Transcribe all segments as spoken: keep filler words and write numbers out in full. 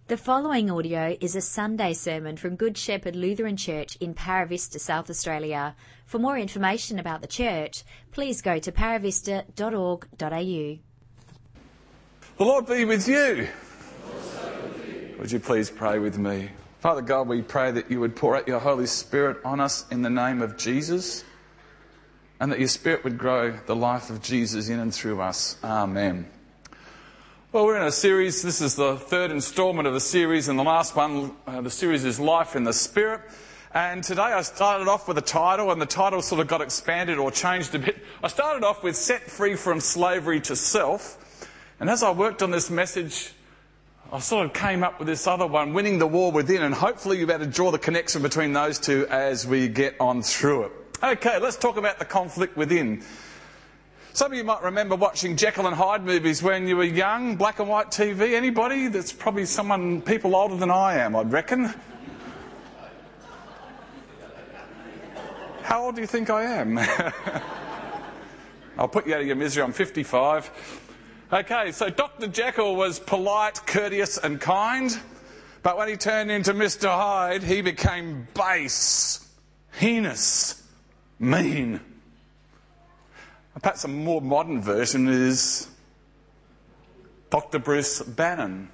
The following audio is a Sunday sermon from Good Shepherd Lutheran Church in Paravista, South Australia. For more information about the church, please go to paravista dot org dot a u. The Lord be with you. Would you please pray with me? Father God, we pray that you would pour out your Holy Spirit on us in the name of Jesus, and that your Spirit would grow the life of Jesus in and through us. Amen. Well, we're in a series. This is the third instalment of a series, and the last one, uh, the series is Life in the Spirit. And today I started off with a title, and the title sort of got expanded or changed a bit. I started off with Set Free from Slavery to Self. And as I worked on this message, I sort of came up with this other one, Winning the War Within, and hopefully you'll be able to draw the connection between those two as we get on through it. Okay, let's talk about the conflict within. Some of you might remember watching Jekyll and Hyde movies when you were young, black and white T V. Anybody? That's probably someone, people older than I am, I'd reckon. How old do you think I am? I'll put you out of your misery, I'm fifty-five. Okay, so Doctor Jekyll was polite, courteous and kind, but when he turned into Mister Hyde, he became base, heinous, mean. Perhaps a more modern version is Doctor Bruce Bannon,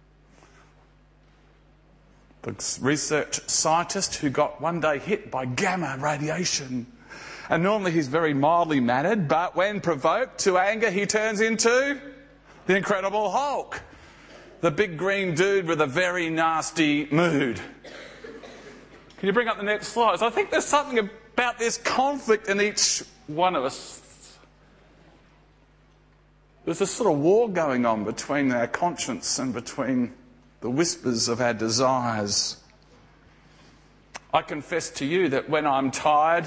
the research scientist who got one day hit by gamma radiation. And normally he's very mildly mannered, but when provoked to anger, he turns into the Incredible Hulk, the big green dude with a very nasty mood. Can you bring up the next slides? I think there's something about this conflict in each one of us. There's this sort of war going on between our conscience and between the whispers of our desires. I confess to you that when I'm tired,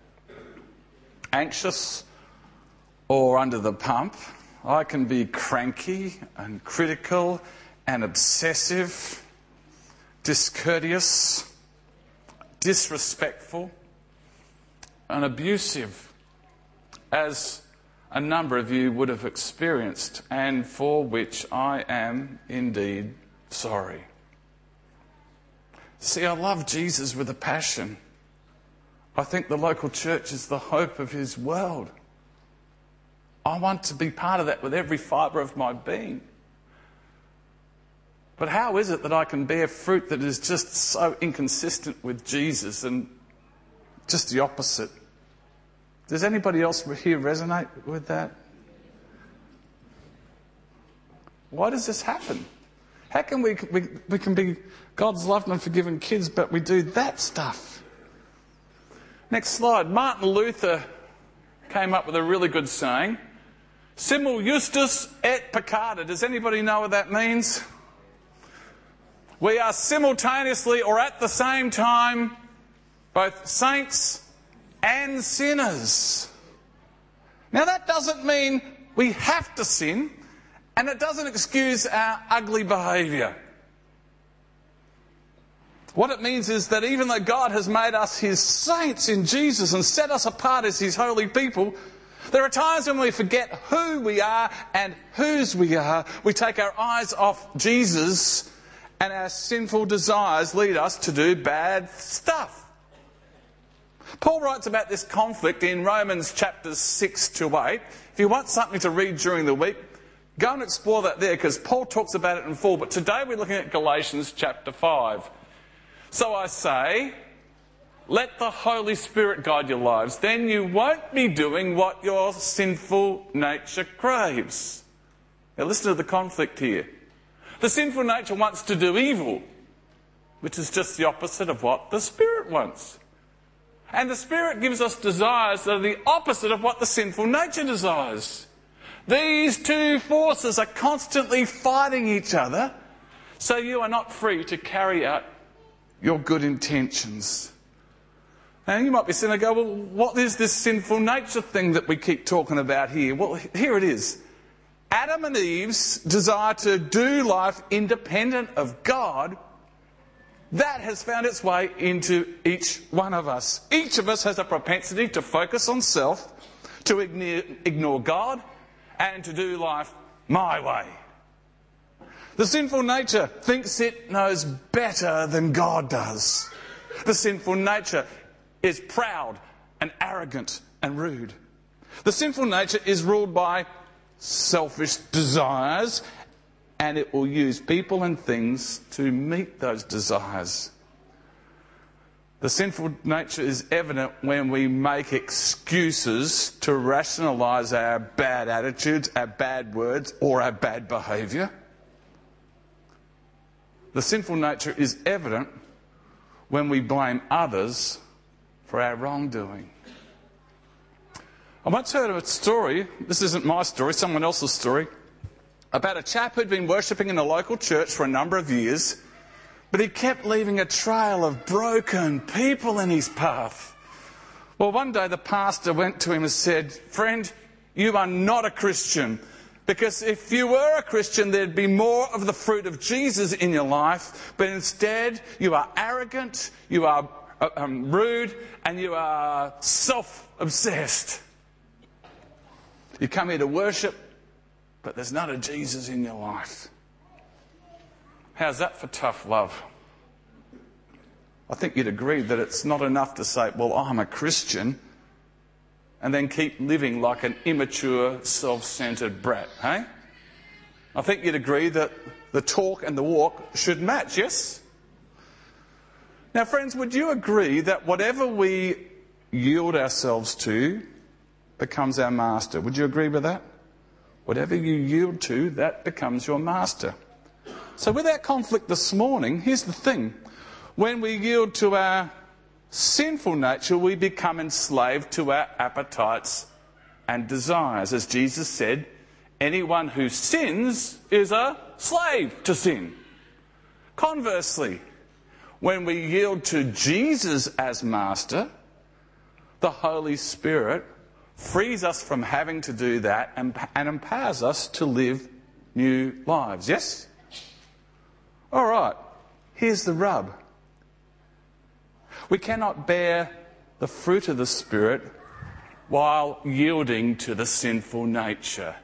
anxious, or under the pump, I can be cranky and critical and obsessive, discourteous, disrespectful, and abusive, as a number of you would have experienced, and for which I am indeed sorry. See, I love Jesus with a passion. I think the local church is the hope of his world. I want to be part of that with every fibre of my being. But how is it that I can bear fruit that is just so inconsistent with Jesus and just the opposite? Does anybody else here resonate with that? Why does this happen? How can we, we, we can be God's loved and forgiven kids, but we do that stuff? Next slide. Martin Luther came up with a really good saying. Simul justus et peccata. Does anybody know what that means? We are simultaneously or at the same time both saints and sinners. Now that doesn't mean we have to sin, and it doesn't excuse our ugly behaviour. What it means is that even though God has made us his saints in Jesus and set us apart as his holy people, there are times when we forget who we are and whose we are. We take our eyes off Jesus, and our sinful desires lead us to do bad stuff. Paul writes about this conflict in Romans chapters six to eight. If you want something to read during the week, go and explore that there, because Paul talks about it in full. But today we're looking at Galatians chapter five. So I say, let the Holy Spirit guide your lives. Then you won't be doing what your sinful nature craves. Now listen to the conflict here. The sinful nature wants to do evil, which is just the opposite of what the Spirit wants. And the Spirit gives us desires that are the opposite of what the sinful nature desires. These two forces are constantly fighting each other, so you are not free to carry out your good intentions. And you might be sitting there and go, well, what is this sinful nature thing that we keep talking about here? Well, here it is. Adam and Eve's desire to do life independent of God, that has found its way into each one of us. Each of us has a propensity to focus on self, to ignore God, and to do life my way. The sinful nature thinks it knows better than God does. The sinful nature is proud and arrogant and rude. The sinful nature is ruled by selfish desires, and it will use people and things to meet those desires. The sinful nature is evident when we make excuses to rationalise our bad attitudes, our bad words, or our bad behaviour. The sinful nature is evident when we blame others for our wrongdoing. I once heard of a story, this isn't my story, someone else's story, about a chap who'd been worshipping in a local church for a number of years, but he kept leaving a trail of broken people in his path. Well, one day the pastor went to him and said, "Friend, you are not a Christian, because if you were a Christian, there'd be more of the fruit of Jesus in your life, but instead you are arrogant, you are um, rude, and you are self-obsessed. You come here to worship, but there's none of Jesus in your life." How's that for tough love? I think you'd agree that it's not enough to say, "Well, I'm a Christian," and then keep living like an immature, self-centred brat, hey? I think you'd agree that the talk and the walk should match, yes? Now, friends, would you agree that whatever we yield ourselves to becomes our master? Would you agree with that? Whatever you yield to, that becomes your master. So with our conflict this morning, here's the thing. When we yield to our sinful nature, we become enslaved to our appetites and desires. As Jesus said, anyone who sins is a slave to sin. Conversely, when we yield to Jesus as master, the Holy Spirit frees us from having to do that and, and empowers us to live new lives. Yes? All right, here's the rub. We cannot bear the fruit of the Spirit while yielding to the sinful nature.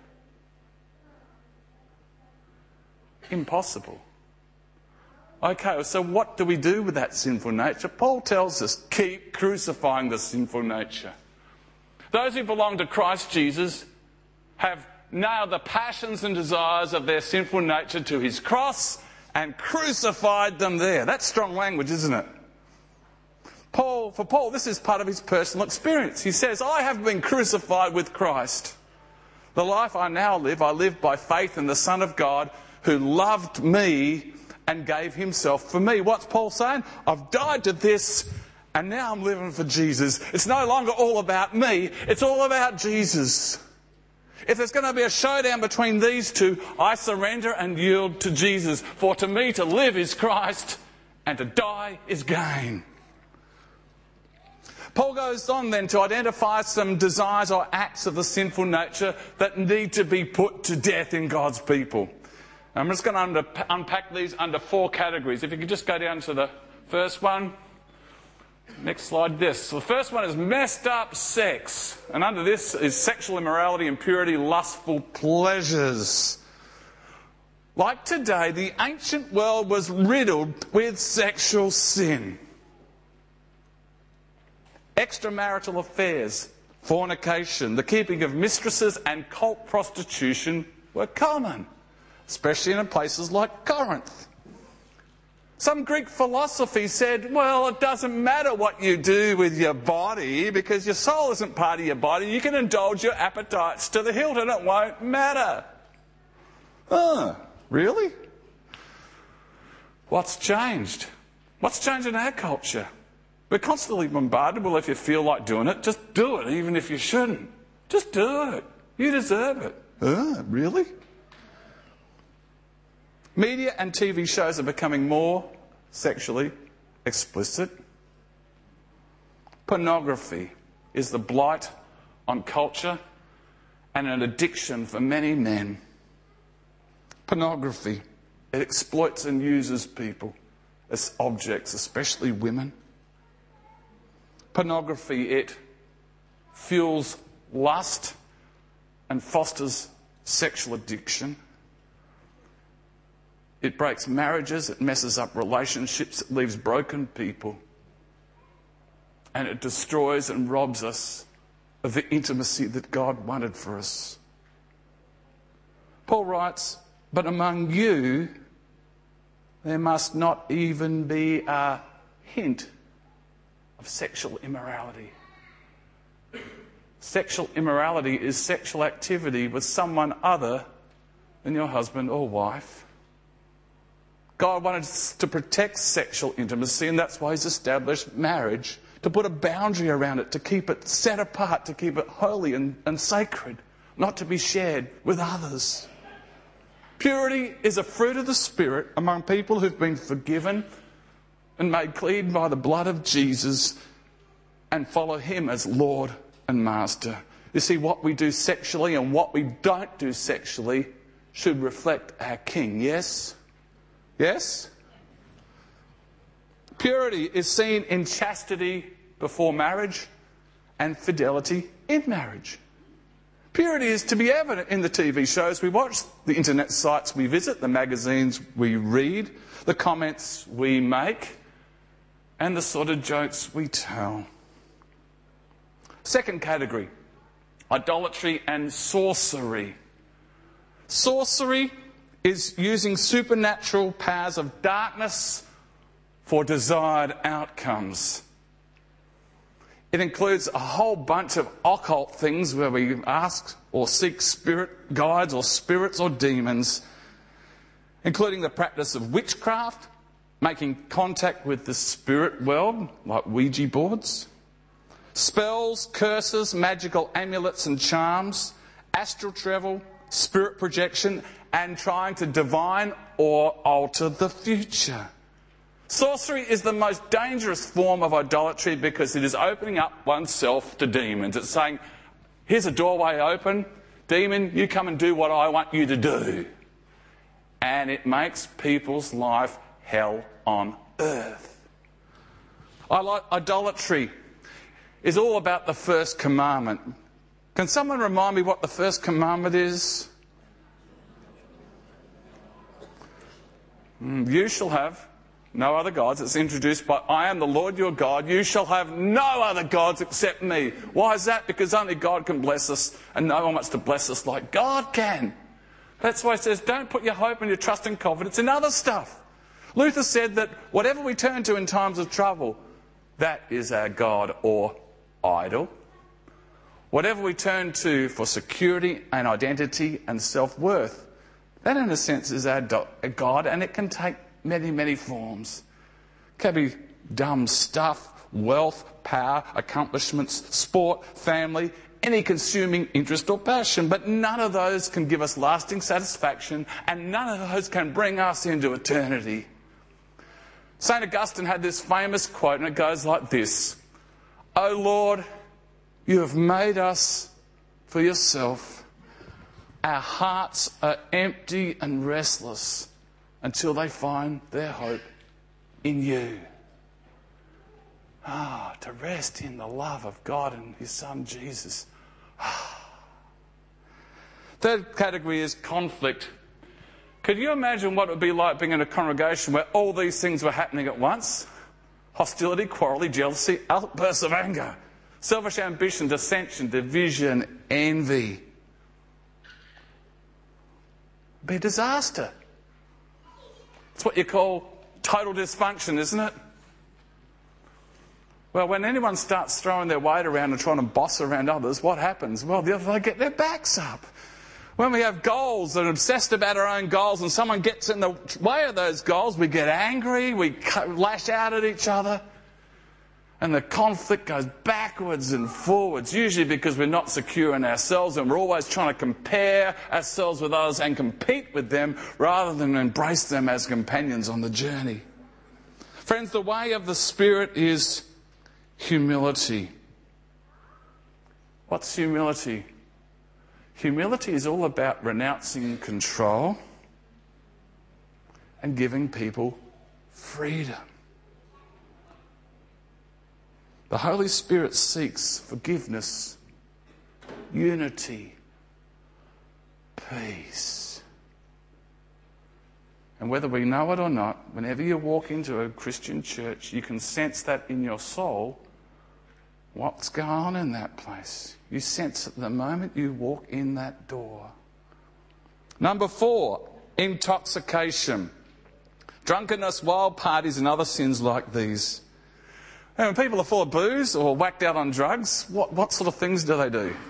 Impossible. Okay, so what do we do with that sinful nature? Paul tells us, keep crucifying the sinful nature. Those who belong to Christ Jesus have nailed the passions and desires of their sinful nature to his cross and crucified them there. That's strong language, isn't it? Paul, for Paul, this is part of his personal experience. He says, "I have been crucified with Christ. The life I now live, I live by faith in the Son of God who loved me and gave himself for me." What's Paul saying? I've died to this and now I'm living for Jesus. It's no longer all about me, it's all about Jesus. If there's going to be a showdown between these two, I surrender and yield to Jesus. For to me to live is Christ and to die is gain. Paul goes on then to identify some desires or acts of the sinful nature that need to be put to death in God's people. I'm just going to under, unpack these under four categories. If you could just go down to the first one. Next slide, this. So the first one is messed up sex. And under this is sexual immorality, impurity, lustful pleasures. Like today, the ancient world was riddled with sexual sin. Extramarital affairs, fornication, the keeping of mistresses and cult prostitution were common, especially in places like Corinth. Some Greek philosophy said, well, it doesn't matter what you do with your body because your soul isn't part of your body. You can indulge your appetites to the hilt and it won't matter. Oh, really? What's changed? What's changed in our culture? We're constantly bombarded. Well, if you feel like doing it, just do it, even if you shouldn't. Just do it. You deserve it. Oh, really? Media and T V shows are becoming more sexually explicit. Pornography is the blight on culture and an addiction for many men. Pornography, it exploits and uses people as objects, especially women. Pornography, it fuels lust and fosters sexual addiction. It breaks marriages, it messes up relationships, it leaves broken people. And it destroys and robs us of the intimacy that God wanted for us. Paul writes, but among you there must not even be a hint of sexual immorality. Sexual immorality is sexual activity with someone other than your husband or wife. God wanted to protect sexual intimacy, and that's why he's established marriage, to put a boundary around it, to keep it set apart, to keep it holy and, and sacred, not to be shared with others. Purity is a fruit of the Spirit among people who've been forgiven and made clean by the blood of Jesus and follow him as Lord and Master. You see, what we do sexually and what we don't do sexually should reflect our King, yes? Yes? Purity is seen in chastity before marriage and fidelity in marriage. Purity is to be evident in the T V shows we watch, the internet sites we visit, the magazines we read, the comments we make, and the sort of jokes we tell. Second category, idolatry and sorcery. Sorcery is using supernatural powers of darkness for desired outcomes. It includes a whole bunch of occult things where we ask or seek spirit guides or spirits or demons, including the practice of witchcraft, making contact with the spirit world, like Ouija boards, spells, curses, magical amulets and charms, astral travel, spirit projection, and trying to divine or alter the future. Sorcery is the most dangerous form of idolatry because it is opening up oneself to demons. It's saying, here's a doorway open, demon, you come and do what I want you to do. And it makes people's life hell on earth. Idolatry is all about the first commandment. Can someone remind me what the first commandment is? You shall have no other gods. It's introduced by, I am the Lord your God. You shall have no other gods except me. Why is that? Because only God can bless us, and no one wants to bless us like God can. That's why it says, don't put your hope and your trust and confidence in other stuff. Luther said that whatever we turn to in times of trouble, that is our God or idol. Whatever we turn to for security and identity and self-worth, that in a sense is our God, and it can take many, many forms. It can be dumb stuff, wealth, power, accomplishments, sport, family, any consuming interest or passion, but none of those can give us lasting satisfaction, and none of those can bring us into eternity. Saint Augustine had this famous quote, and it goes like this: O Lord, you have made us for yourself. Our hearts are empty and restless until they find their hope in you. Ah, to rest in the love of God and his Son Jesus. Third category is conflict. Could you imagine what it would be like being in a congregation where all these things were happening at once? Hostility, quarrelling, jealousy, outbursts of anger, selfish ambition, dissension, division, envy. It'd be a disaster. It's what you call total dysfunction, isn't it? Well, when anyone starts throwing their weight around and trying to boss around others, what happens? Well, they get their backs up. When we have goals and are obsessed about our own goals and someone gets in the way of those goals, we get angry, we lash out at each other, and the conflict goes backwards and forwards, usually because we're not secure in ourselves and we're always trying to compare ourselves with others and compete with them rather than embrace them as companions on the journey. Friends, the way of the Spirit is humility. What's humility? Humility is all about renouncing control and giving people freedom. The Holy Spirit seeks forgiveness, unity, peace. And whether we know it or not, whenever you walk into a Christian church, you can sense that in your soul, what's going on in that place. You sense it the moment you walk in that door. Number four, intoxication. Drunkenness, wild parties and other sins like these. And when people are full of booze or whacked out on drugs, what, what sort of things do they do?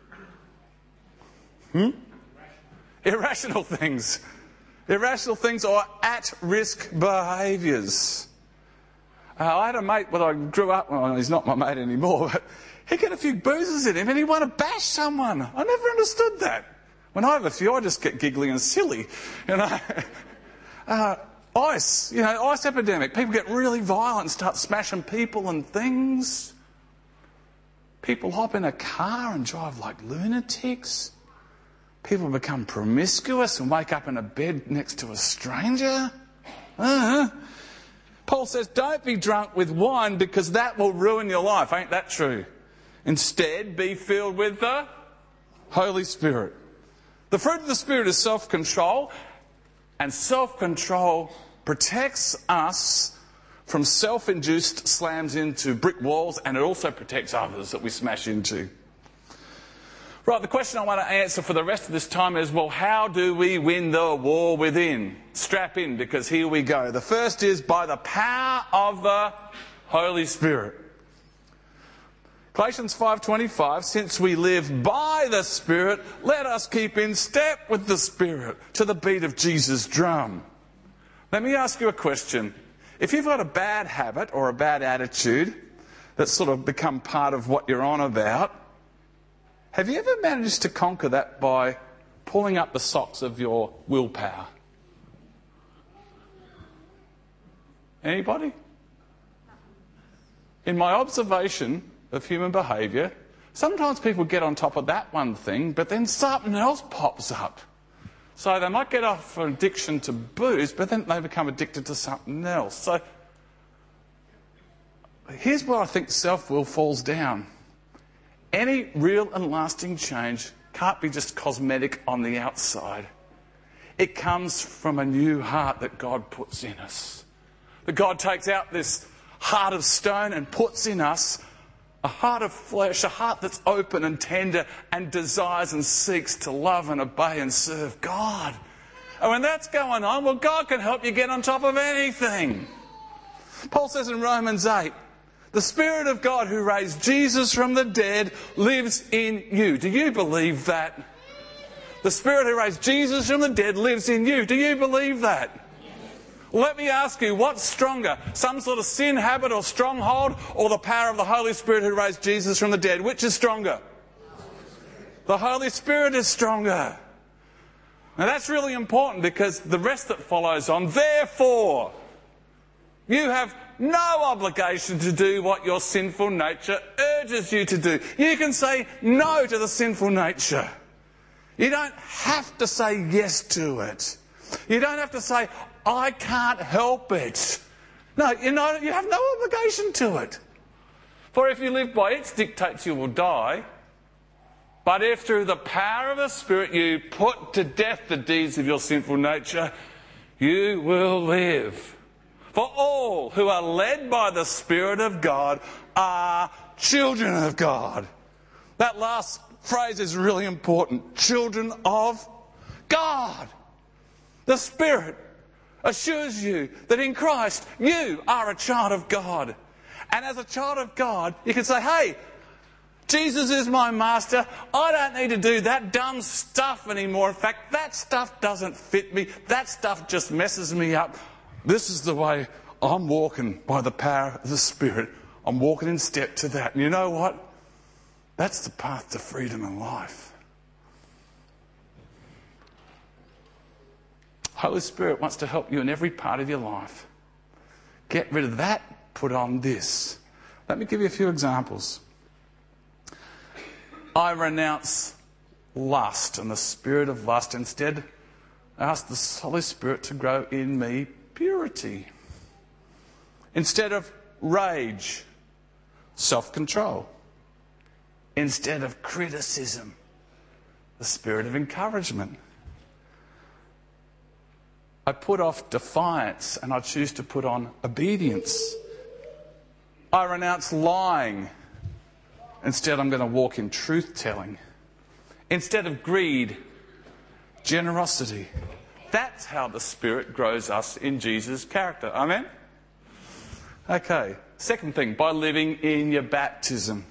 Hmm? Irrational things. Irrational things or at-risk behaviours. Uh, I had a mate when I grew up, well, he's not my mate anymore, but he got a few boozers in him and he wanted to bash someone. I never understood that. When I have a few, I just get giggly and silly. You know, uh, ice, you know, ice epidemic. People get really violent and start smashing people and things. People hop in a car and drive like lunatics. People become promiscuous and wake up in a bed next to a stranger. Uh-huh. Paul says, don't be drunk with wine because that will ruin your life. Ain't that true? Instead, be filled with the Holy Spirit. The fruit of the Spirit is self-control, and self-control protects us from self-induced slams into brick walls, and it also protects others that we smash into. Right, the question I want to answer for the rest of this time is, well, how do we win the war within? Strap in, because here we go. The first is by the power of the Holy Spirit. Galatians five twenty-five, since we live by the Spirit, let us keep in step with the Spirit to the beat of Jesus' drum. Let me ask you a question. If you've got a bad habit or a bad attitude that's sort of become part of what you're on about, have you ever managed to conquer that by pulling up the socks of your willpower? Anybody? In my observation of human behaviour, sometimes people get on top of that one thing, but then something else pops up. So they might get off an addiction to booze, but then they become addicted to something else. So here's where I think self-will falls down. Any real and lasting change can't be just cosmetic on the outside. It comes from a new heart that God puts in us. That God takes out this heart of stone and puts in us a heart of flesh, a heart that's open and tender and desires and seeks to love and obey and serve God. And when that's going on, well, God can help you get on top of anything. Paul says in Romans eight, the Spirit of God who raised Jesus from the dead lives in you. Do you believe that? The Spirit who raised Jesus from the dead lives in you. Do you believe that? Let me ask you, what's stronger? Some sort of sin habit or stronghold, or the power of the Holy Spirit who raised Jesus from the dead? Which is stronger? The Holy Spirit is stronger. Now that's really important, because the rest that follows on, therefore, you have no obligation to do what your sinful nature urges you to do. You can say no to the sinful nature. You don't have to say yes to it. You don't have to say, I can't help it. No, you know, you have no obligation to it. For if you live by its dictates, you will die. But if through the power of the Spirit you put to death the deeds of your sinful nature, you will live. For all who are led by the Spirit of God are children of God. That last phrase is really important. Children of God. The Spirit assures you that in Christ you are a child of God. And as a child of God, you can say, hey, Jesus is my master. I don't need to do that dumb stuff anymore. In fact, that stuff doesn't fit me. That stuff just messes me up. This is the way I'm walking, by the power of the Spirit. I'm walking in step to that. And you know what? That's the path to freedom and life. Holy Spirit wants to help you in every part of your life. Get rid of that, put on this. Let me give you a few examples. I renounce lust and the spirit of lust. Instead, I ask the Holy Spirit to grow in me purity. Instead of rage, self-control. Instead of criticism, the spirit of encouragement. I put off defiance and I choose to put on obedience. I renounce lying. Instead, I'm going to walk in truth-telling. Instead of greed, generosity. That's how the Spirit grows us in Jesus' character. Amen? Okay, second thing, by living in your baptism.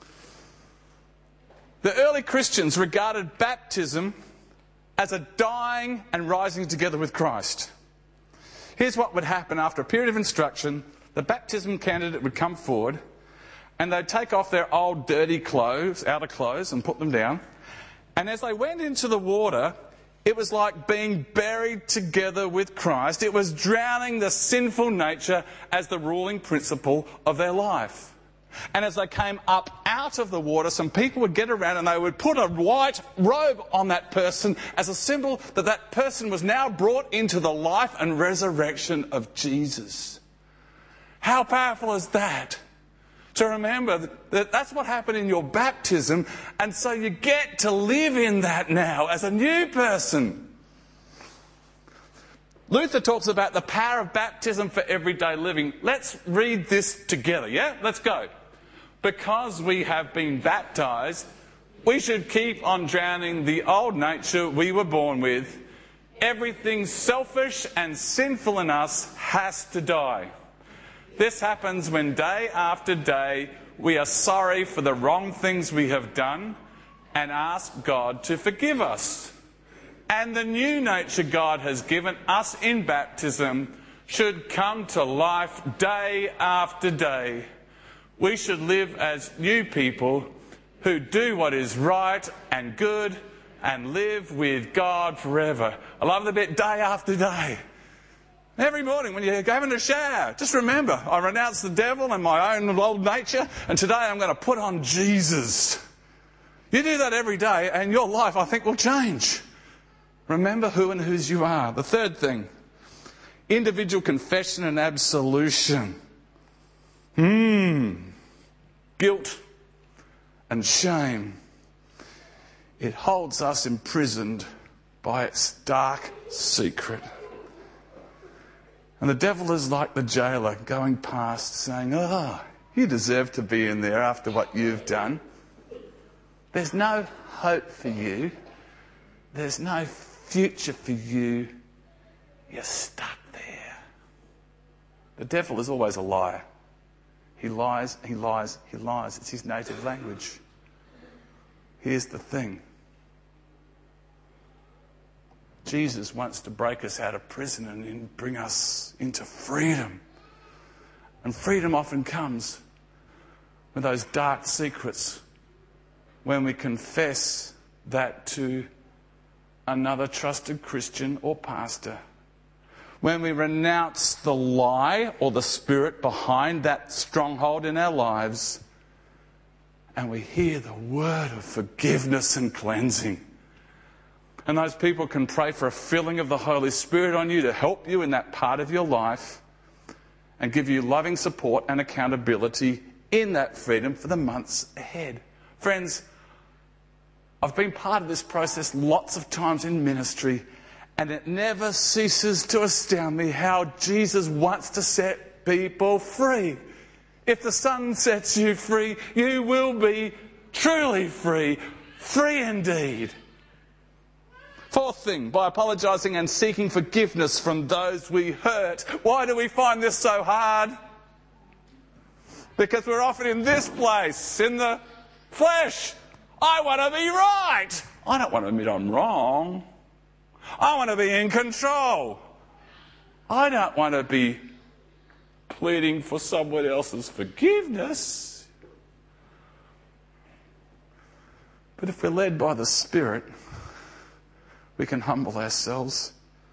The early Christians regarded baptism as a dying and rising together with Christ. Here's what would happen after a period of instruction. The baptism candidate would come forward and they'd take off their old dirty clothes, outer clothes, and put them down. And as they went into the water, it was like being buried together with Christ. It was drowning the sinful nature as the ruling principle of their life. And as they came up out of the water, some people would get around and they would put a white robe on that person as a symbol that that person was now brought into the life and resurrection of Jesus. How powerful is that? To remember that that's what happened in your baptism, and so you get to live in that now as a new person. Luther talks about the power of baptism for everyday living. Let's read this together, yeah? Let's go. Because we have been baptised, we should keep on drowning the old nature we were born with. Everything selfish and sinful in us has to die. This happens when day after day we are sorry for the wrong things we have done and ask God to forgive us. And the new nature God has given us in baptism should come to life day after day. We should live as new people who do what is right and good and live with God forever. I love the bit day after day. Every morning when you go in the shower, just remember, I renounce the devil and my own old nature, and today I'm going to put on Jesus. You do that every day and your life, I think, will change. Remember who and whose you are. The third thing, individual confession and absolution. Hmm. Guilt and shame. It holds us imprisoned by its dark secret. And the devil is like the jailer going past saying, oh, you deserve to be in there after what you've done. There's no hope for you. There's no future for you. You're stuck there. The devil is always a liar. He lies, he lies, he lies. It's his native language. Here's the thing. Jesus wants to break us out of prison and bring us into freedom. And freedom often comes with those dark secrets when we confess that to another trusted Christian or pastor. When we renounce the lie or the spirit behind that stronghold in our lives and we hear the word of forgiveness and cleansing. And those people can pray for a filling of the Holy Spirit on you to help you in that part of your life and give you loving support and accountability in that freedom for the months ahead. Friends, I've been part of this process lots of times in ministry, and it never ceases to astound me how Jesus wants to set people free. If the Son sets you free, you will be truly free, free indeed. Fourth thing, by apologising and seeking forgiveness from those we hurt. Why do we find this so hard? Because we're often in this place, in the flesh. I want to be right. I don't want to admit I'm wrong. I want to be in control. I don't want to be pleading for someone else's forgiveness. But if we're led by the Spirit, we can humble ourselves.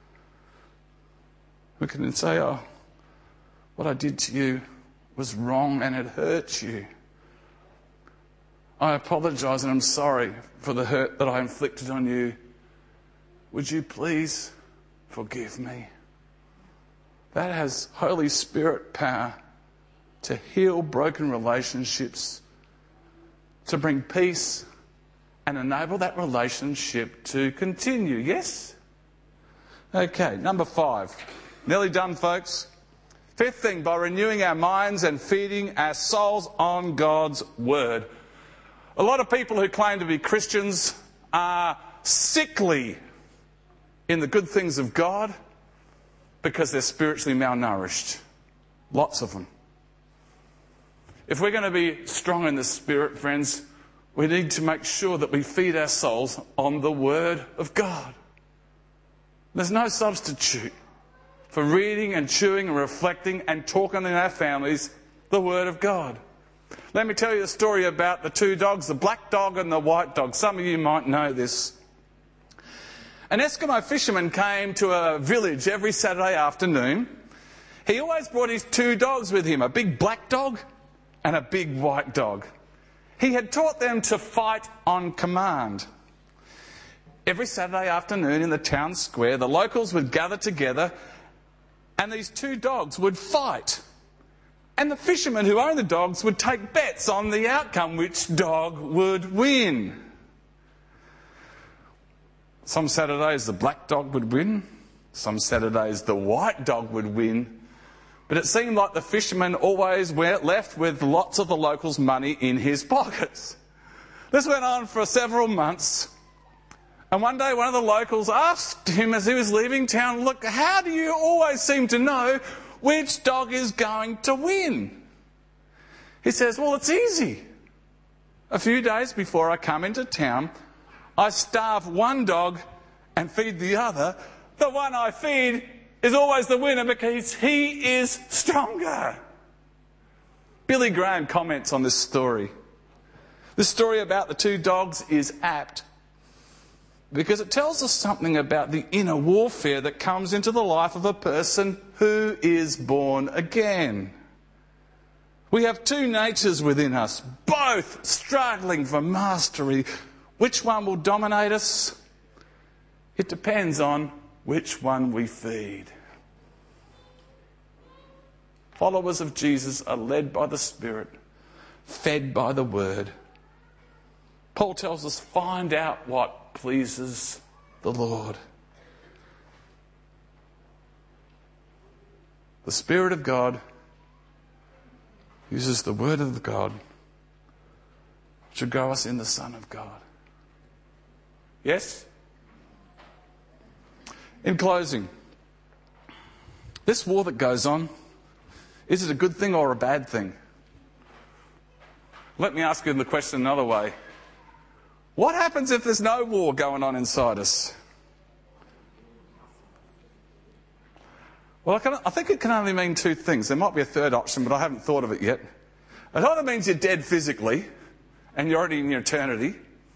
We can say, oh, what I did to you was wrong and it hurt you. I apologise and I'm sorry for the hurt that I inflicted on you. Would you please forgive me? That has Holy Spirit power to heal broken relationships, to bring peace and enable that relationship to continue. Yes? Okay, number five. Nearly done, folks. Fifth thing, by renewing our minds and feeding our souls on God's Word. A lot of people who claim to be Christians are sickly in the good things of God because they're spiritually malnourished. Lots of them. If we're going to be strong in the Spirit, friends, we need to make sure that we feed our souls on the Word of God. There's no substitute for reading and chewing and reflecting and talking in our families the Word of God. Let me tell you a story about the two dogs, the black dog and the white dog. Some of you might know this. An Eskimo fisherman came to a village every Saturday afternoon. He always brought his two dogs with him, a big black dog and a big white dog. He had taught them to fight on command. Every Saturday afternoon in the town square, the locals would gather together and these two dogs would fight. And the fishermen who owned the dogs would take bets on the outcome, which dog would win. Some Saturdays the black dog would win. Some Saturdays the white dog would win. But it seemed like the fisherman always went left with lots of the locals' money in his pockets. This went on for several months. And one day one of the locals asked him as he was leaving town, "Look, how do you always seem to know which dog is going to win?" He says, "Well, it's easy. A few days before I come into town, I starve one dog and feed the other. The one I feed is always the winner because he is stronger." Billy Graham comments on this story. This story about the two dogs is apt because it tells us something about the inner warfare that comes into the life of a person who is born again. We have two natures within us, both struggling for mastery. Which one will dominate us? It depends on which one we feed. Followers of Jesus are led by the Spirit, fed by the Word. Paul tells us, find out what pleases the Lord. The Spirit of God uses the Word of God to grow us in the Son of God. Yes? In closing, this war that goes on, is it a good thing or a bad thing? Let me ask you the question another way. What happens if there's no war going on inside us? Well, I, can, I think it can only mean two things. There might be a third option, but I haven't thought of it yet. It either means you're dead physically, and you're already in your eternity,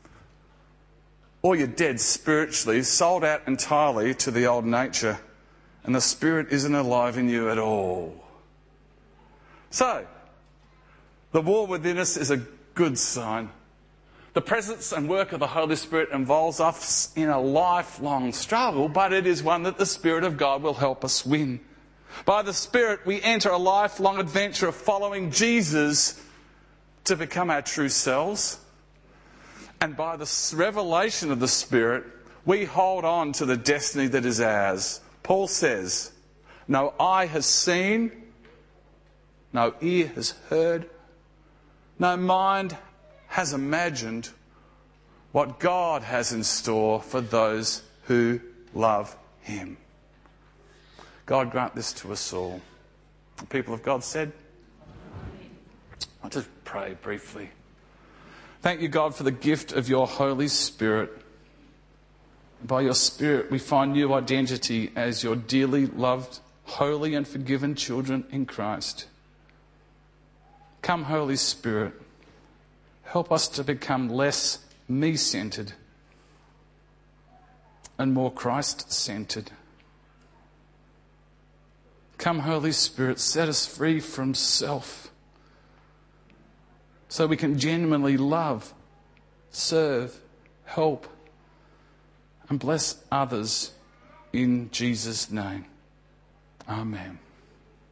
or you're dead spiritually, sold out entirely to the old nature, and the Spirit isn't alive in you at all. So, the war within us is a good sign. The presence and work of the Holy Spirit involves us in a lifelong struggle, but it is one that the Spirit of God will help us win. By the Spirit, we enter a lifelong adventure of following Jesus to become our true selves. And by the revelation of the Spirit, we hold on to the destiny that is ours. Paul says, no eye has seen, no ear has heard, no mind has imagined what God has in store for those who love Him. God grant this to us all. The people of God said, I'll just pray briefly. Thank you, God, for the gift of your Holy Spirit. By your Spirit, we find new identity as your dearly loved, holy and forgiven children in Christ. Come, Holy Spirit, help us to become less me-centered and more Christ-centered. Come, Holy Spirit, set us free from self so we can genuinely love, serve, help, and bless others in Jesus' name. Amen.